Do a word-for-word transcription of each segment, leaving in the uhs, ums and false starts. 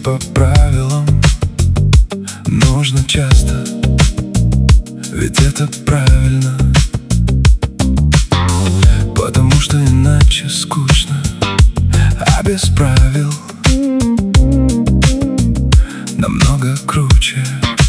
по правилам нужно часто, ведь это правильно. Потому что иначе скучно, а без правил намного круче.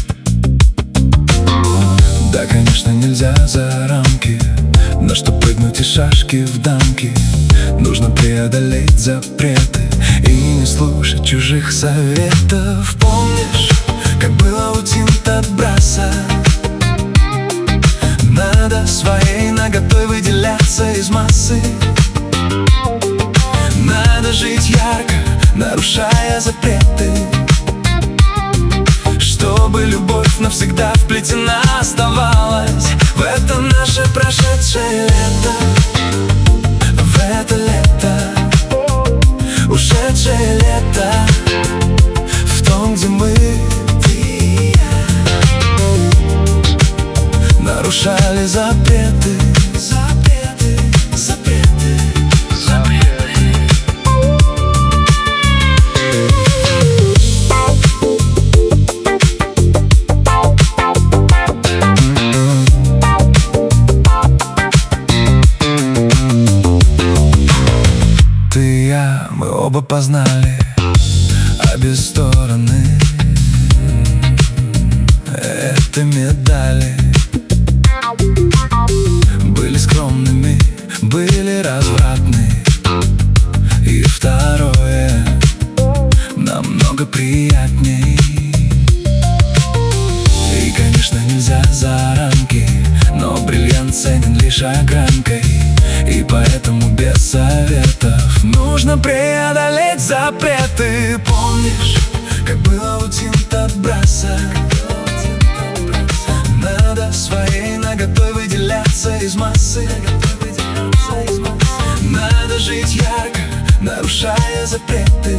Да, конечно, нельзя за рамки, но чтоб прыгнуть из шашки в дамки, нужно преодолеть запреты и не слушать чужих советов. Помнишь, как было у Тинто Брасса? Надо своей наготой выделяться из массы. Надо жить ярко, нарушая запреты, чтобы любовь навсегда вплетена оставалась в это наше прошедшее лето, в это лето, ушедшее лето, в том, где мы, ты и я, нарушали запреты, запреты, запреты, запреты. Ты и я, мы оба познали обе стороны этой медали. Были скромными, были развратны, и второе намного приятней. И, конечно, нельзя за рамки, но бриллиант ценен лишь огранкой, и поэтому без советов нужно преодолеть запреты. Помнишь, как было у Тинто Брасса? Надо своей наготой выделяться из массы. Надо жить ярко, нарушая запреты,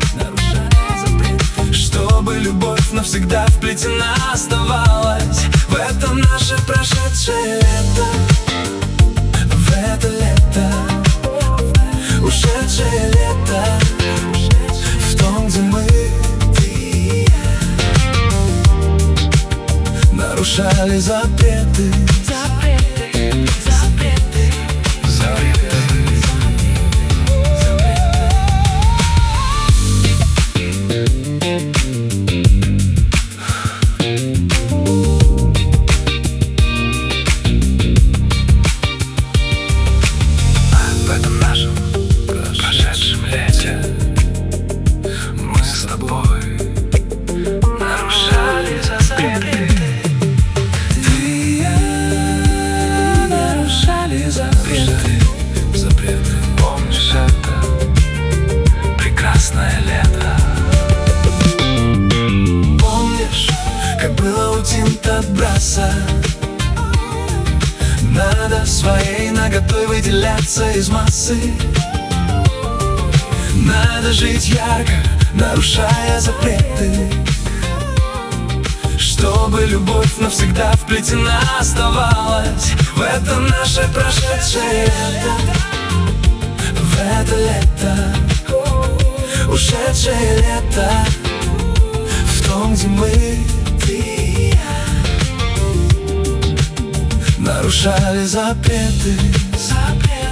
чтобы любовь навсегда вплетена оставалась в это наше прошедшее лето, в это лето, ушедшее лето, в том, где мы, ты и я, нарушали запреты, запреты, запреты, запреты. Тинто Брасса. Надо своей наготой выделяться из массы. Надо жить ярко, нарушая запреты, чтобы любовь навсегда вплетена оставалась в это наше прошедшее лето, в это лето, ушедшее лето, в том, где мы, ты и я, нарушали запреты, запреты.